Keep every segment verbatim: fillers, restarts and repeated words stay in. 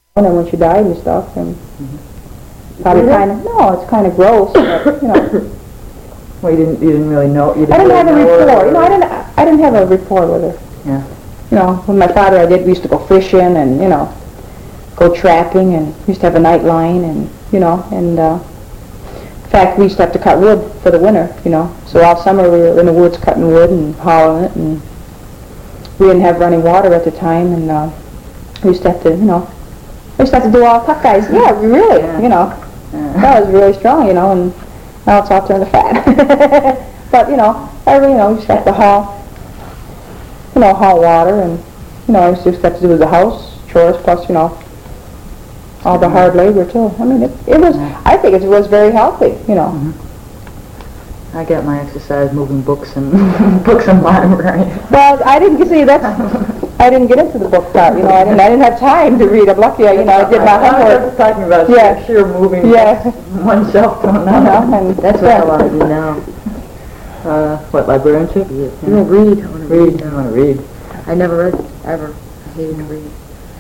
And when she died and stuff, and Mm-hmm. probably kind of, no, it's kind of gross, but, you know. Well, you didn't, you didn't really know, you didn't I didn't really have a know her, rapport, you know, I or- didn't, I didn't have a rapport with her. Yeah. You know, when my father I did, we used to go fishing and, you know, go trapping, and we used to have a night line, and, you know, and, uh, in fact, we used to have to cut wood for the winter, you know, so all summer we were in the woods cutting wood and hauling it, and we didn't have running water at the time, and, uh, we used to have to, you know, we used to have to do all tough guys, yeah, really, Yeah. you know, Yeah. that was really strong, you know, and now it's all turned to fat. But, you know, I, you know, we used to have to haul, you know, haul water, and, you know, I used to have to do the house chores, plus, you know, all the hard labor, too. I mean, it, it was, I think it was very healthy, you know. Mm-hmm. I get my exercise moving books and books and library. Well, I didn't, see, that's, I didn't get into the book part, you know, I didn't, I didn't have time to read. I'm lucky, I, you know, I did my I'm homework. just talking about Yeah. sheer, sheer moving Yeah. books from one shelf to You know, another. and That's what I want to do now. Uh, what, librarianship? Yeah, read. I want to Read, read. I want to read. I never read, ever. I hated to read.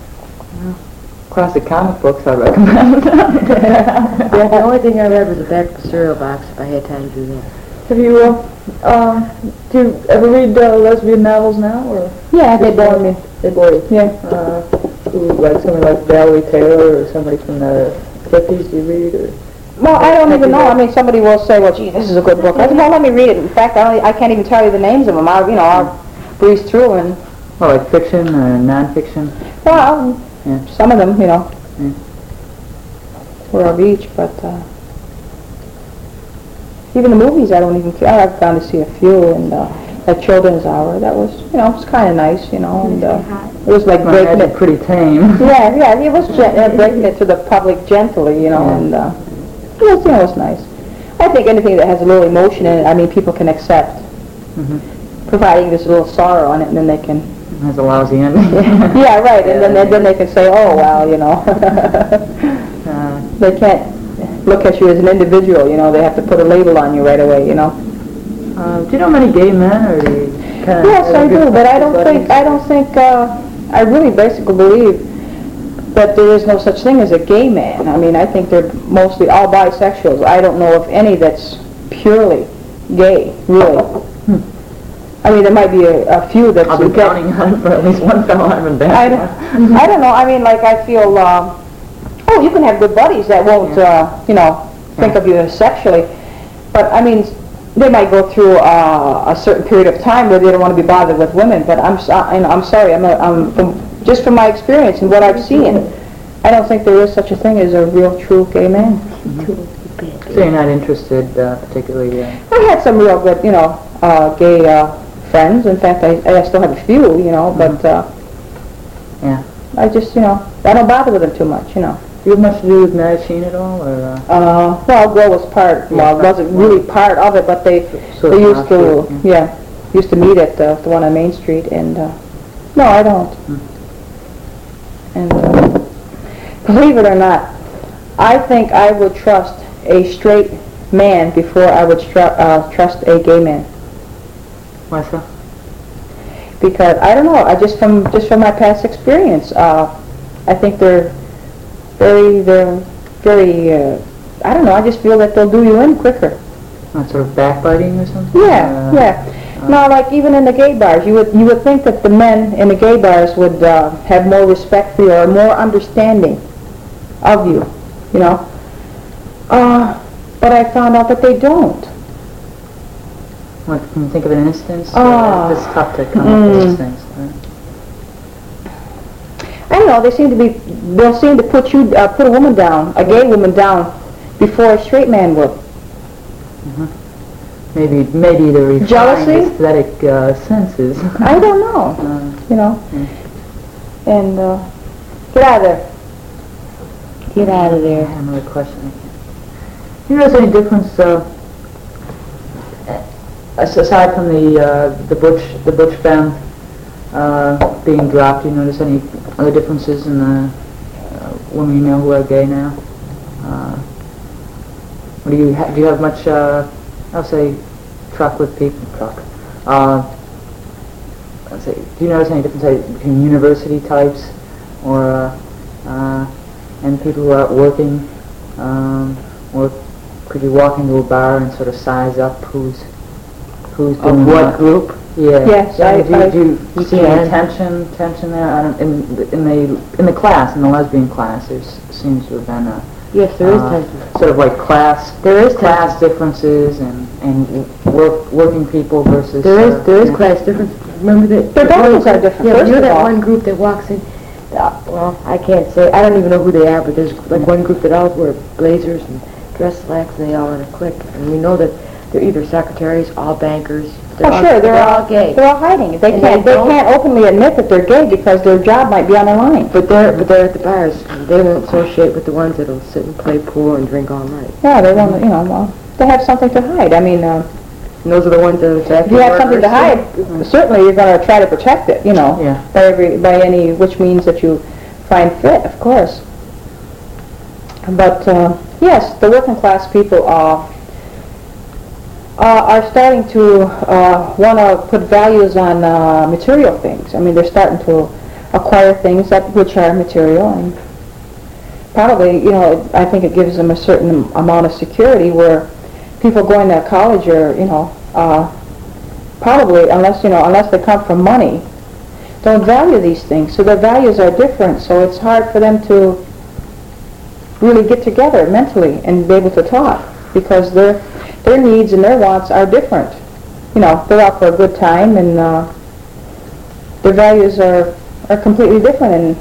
Classic comic books I recommend. The only thing I read was the back of the cereal box, if I had time to do that. Have you, uh, um, do you ever read uh, lesbian novels now, or? yeah, they bore me. They bore you? Yeah. Uh, who, like somebody like Valerie Taylor, or somebody from the fifties do you read, or? Well, I don't even know. I mean, somebody will say, well, gee, this is a good book. I said, well, let me read it. In fact, I, only, I can't even tell you the names of them. I, you know, I'll breeze through and, Well, like fiction or non-fiction? well, Yeah. some of them, you know, Yeah. were of each, but, uh, even the movies, I don't even care. I've gone to see a few, and, uh, that Children's Hour, that was, you know, it was kind of nice, you know, and, uh, it was like Well, breaking that's it. pretty tame. Yeah, yeah, it was gen- uh, breaking it to the public gently, you know, Yeah. and, uh, it was, you know, it was nice. I think anything that has a little emotion in it, I mean, people can accept, Mm-hmm. providing there's a little sorrow on it, and then they can, Has a lousy ending. yeah, right, and then, then they can say, oh, well, you know. Uh, They can't look at you as an individual, you know, they have to put a label on you right away, you know. uh, do you know many gay men, or do you kind of? Yes, I do, but I don't think, I don't think, uh, I really basically believe that there is no such thing as a gay man. I mean, I think they're mostly all bisexuals. I don't know of any that's purely gay, really. I mean, there might be a, a few that's... I'll be counting on for at least one fellow I've been I back. don't, I don't know, I mean, like, I feel, uh, oh, you can have good buddies that won't, uh, you know, think of you as sexually, but, I mean, they might go through uh, a certain period of time where they don't want to be bothered with women, but I'm, so, and I'm sorry, I'm, a, I'm from, just from my experience and what I've seen, I don't think there is such a thing as a real, true gay man. So you're not interested, uh, particularly, uh, I had some real good, you know, uh, gay uh, friends. In fact, I, I still have a few, you know, but uh, yeah. I just, you know, I don't bother with them too much, you know. Do you have much to do with Mary Sheen at all, or? Uh, Uh, well, Glow was part, well, it wasn't really part of it, but they, Sort they of used to, offshoot, yeah, used to meet at the, the one on Main Street, and, uh, no, I don't. And, uh, believe it or not, I think I would trust a straight man before I would stru- uh, trust a gay man. why so? Because, I don't know, I just from, just from my past experience, uh, I think they're very, they're very, uh, I don't know, I just feel that they'll do you in quicker. Not sort of backbiting or something? Yeah, Uh, yeah. Now, like even in the gay bars, you would you would think that the men in the gay bars would uh, have more respect for you or more understanding of you, you know. Uh, but I found out that they don't. What, can you think of an instance? Ah. It's tough to come up with Mm. these things. Right? I don't know. They seem to be. They'll seem to put you uh, put a woman down, a gay woman down, before a straight man would. Maybe, maybe the refined Jealousy? aesthetic uh, senses. I don't know. Uh, You know. Mm. And uh, get out of there. Get out of I there. have another question. Do you notice any difference, uh, as- aside from the uh, the butch the butch femme uh, being dropped? Do you notice any other differences in the uh, women you know who are gay now? Uh, what do you ha- do? You have much? Uh, I'll say truck with people. Truck. Uh, let's say, do you notice any difference say, between university types or uh, uh, and people who aren't working, um, or could you walk into a bar and sort of size up who's who's doing Of what what? group? Yeah. Yes, Yeah, I- do, I- do you You see any can. tension tension there? I don't, in the- in the in the class, in the lesbian class, there seems to have been a Yes, there is uh, tension. sort of like class There is class differences and and work working people versus There uh, is, there is yeah. class difference. Remember that? Their that one values are group- different, Yeah, but first you know of that all. one group that walks in, uh, well, I can't say, I don't even know who they are, but there's like one group that all wear blazers and dress slacks, and they all in a clique. And we know that they're either secretaries, all bankers. They're Oh, all, sure, they're all, gay. they're all hiding. They And can't, they they don't- can't openly admit that they're gay because their job might be on the line. But they're, but they're at the bars. And they won't associate with the ones that'll sit and play pool and drink all night. Yeah, they want, to, you know, well, they have something to hide. I mean, uh, And those are the ones that are if factory you have something to workers. hide, certainly you're going to try to protect it, you know, Yeah. by every, by any, which means that you find fit, of course. But, uh, yes, the working class people are, uh, are starting to uh, want to put values on uh, material things. I mean, they're starting to acquire things that which are material, and probably, you know, I think it gives them a certain amount of security where people going to college are, you know, uh, probably, unless, you know, unless they come from money, don't value these things. So their values are different, so it's hard for them to really get together mentally and be able to talk because their their needs and their wants are different. You know, they're out for a good time, and uh, their values are are completely different, and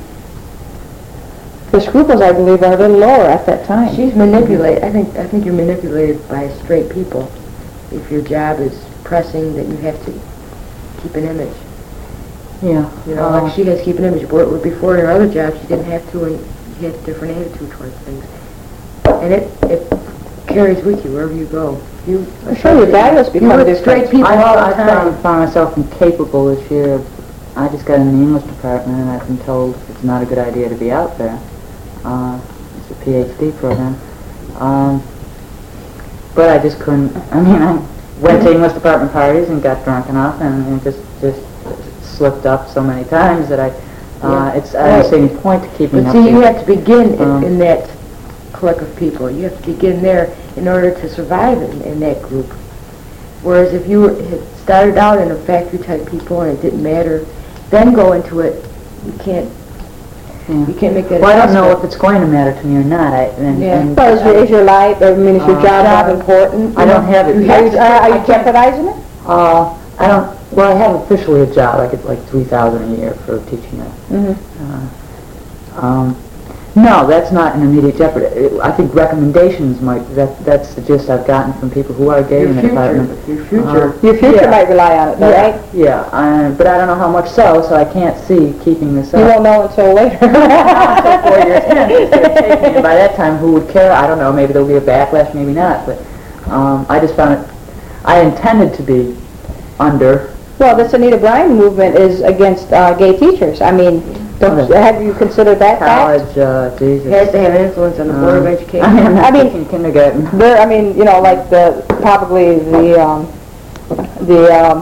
the scruples, I believe, are a little lower at that time. She's manipulated. I think I think you're manipulated by straight people. If your job is pressing, that you have to keep an image. Yeah. You know, uh, like she has to keep an image. Where- where Before in her other job, she didn't have to, and she had a different attitude towards things. And it it carries with you wherever you go. You Sure, your values you become with different. straight people I, all I the found, time. found myself incapable this year. Of, I just got in the English department, and I've been told it's not a good idea to be out there. Uh, it's a PhD program. Um, but I just couldn't. I mean, I went to English department parties and got drunk enough, and, and just just slipped up so many times that I. Uh, Yeah. it's I don't Right. see any point to keeping But up. see, to you it. have to begin in, Um, in that clique of people. You have to begin there in order to survive in, in that group. Whereas if you were, had started out in a factory type people and it didn't matter, then go into it, you can't. Yeah. You can't make that. Well, I don't know if assessment. it's going to matter to me or not. I, and, Yeah. and Well, is your, is your life, I mean, is your Uh, job, job important? I don't have it. You have, I- are, are I you can't- jeopardizing it? Uh, I don't. Well, I have officially a job. I get like three thousand a year for teaching it. Mm-hmm. Uh, um, no, that's not an immediate jeopardy. It- I think recommendations might. That that's the gist I've gotten from people who are gay Your in the future, department. your future. Uh, Your future yeah. might rely on it, though, Yeah, right? yeah. Uh, but I don't know how much so, so I can't see keeping this up. You won't know until later. Until four years hence, it's gonna take me, and by that time, who would care? I don't know. Maybe there'll be a backlash, maybe not. But um, I just found it. I intended to be under. Well, this Anita Bryan movement is against uh, gay teachers. I mean, don't, Okay. have you considered that fact? College, uh, Jesus. It has to have an influence on the Board of Uh, Education. I mean, I'm not I mean- teaching kindergarten. There, I mean, you know, like the, probably the, um, the, um,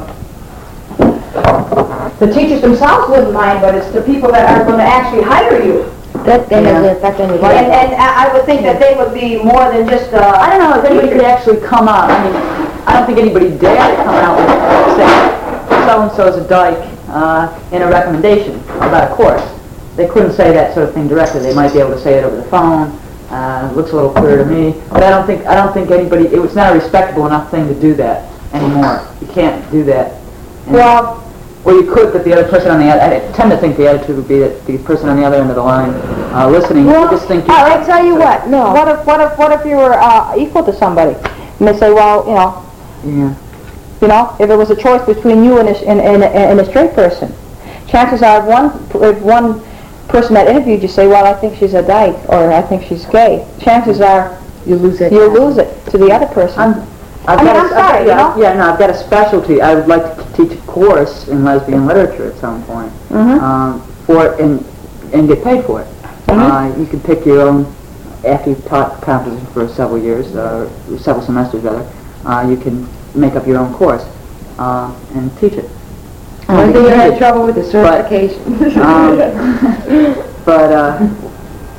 the teachers themselves wouldn't mind, but it's the people that are going to actually hire you. That, that has Yeah. an effect on the And, and I I would think that they would be more than just, uh... I don't know if anybody could actually come out. I mean, I don't think anybody dared come out and say, so-and-so's a dyke, uh, in a recommendation about a course. They couldn't say that sort of thing directly. They might be able to say it over the phone. Uh, looks a little clear to me. But I don't think, I don't think anybody, it was not a respectable enough thing to do that anymore. You can't do that. And- Well, Well, you could, but the other person on the other, I tend to think the attitude would be that the person on the other end of the line, uh, listening, would well, just think you... I I tell you what, no. What if, what if, what if you were uh, equal to somebody? And they say, well, you know, Yeah. you know, if it was a choice between you and a, and, and, and a straight person, chances are if one, if one person that interviewed you say, well, I think she's a dyke, or I think she's gay, chances are You lose that. you'll lose it to the other person. I'm, I've I mean, got a- I'm I've got- sorry, you yeah, know? Yeah, no, I've got a specialty. I would like to teach a course in lesbian literature at some point, Mhm. um, for it and, and get paid for it. Mhm. Uh, you can pick your own, after you've taught composition for several years, uh, several semesters rather, uh, you can make up your own course, uh, and teach it. I don't One think thing you you had did. trouble with the certification. Um, but uh,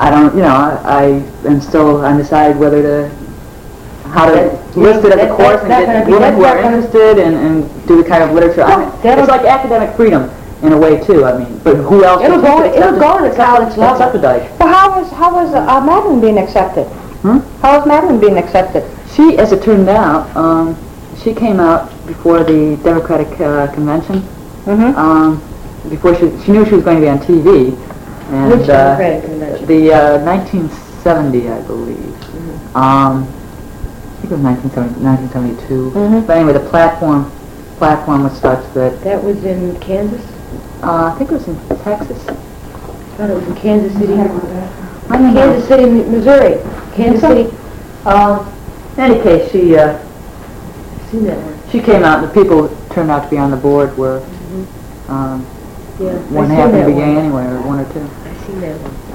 I don't, you know, I, I am still undecided whether to, how to That- list it as that- a course and that's get not gonna be- women who that's are not gonna- interested and, and do the kind of literature. I mean, that'll- it's like academic freedom in a way too, I mean, but who else? It'll would go- teach it it'll except- go to except- college except level. Updike? Well, how was, how was uh, Madeline being accepted? Hmm? How was Madeline being accepted? She, as it turned out, um, she came out before the Democratic uh, Convention. Mm-hmm. Um, before she, she knew she was going to be on T V. And, Which uh, Democratic convention? The uh, nineteen seventy, I believe. Mm-hmm. Um, I think it was nineteen seventy, nineteen seventy-two. Mhm. But anyway, the platform platform was such that That was in Kansas? uh, I think it was in Texas. I thought it was in Kansas City. I don't know. Kansas City, Mi- Missouri. Kansas so? City. Um, in any case, she uh, I've seen that one. she came out. The people who turned out to be on the board were um, Yeah, one I seen happened to that be one. gay anyway, or one or two. I seen that one.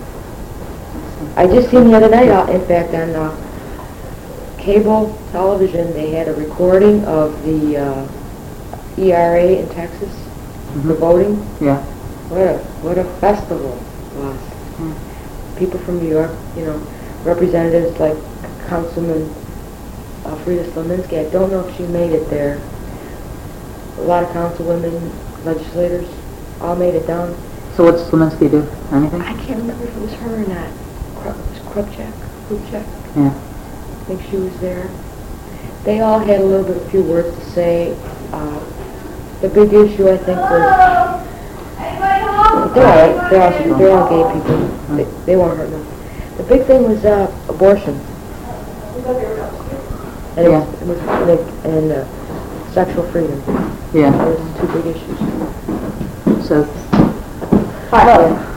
I just seen the other night, uh, in fact, on uh, cable television, they had a recording of the uh, E R A in Texas, the Mhm. voting. Yeah. What a what a festival it was. Mm. People from New York, you know, representatives like Councilman Alfreda Slominski. I don't know if she made it there. A lot of councilwomen, legislators, all made it down. So what does Slominski do? Anything? I can't remember if it was her or not. Kru- it was Krupchak, Krupchak. Yeah. I think she was there. They all had a little bit, a few words to say. Uh, the big issue, I think, was they're all right. They're all, they're all gay people. They, they won't hurt them. The big thing was uh, abortion. And, it Yeah. was, it was, and, it- and uh, sexual freedom. Yeah. Those are two big issues. So Well,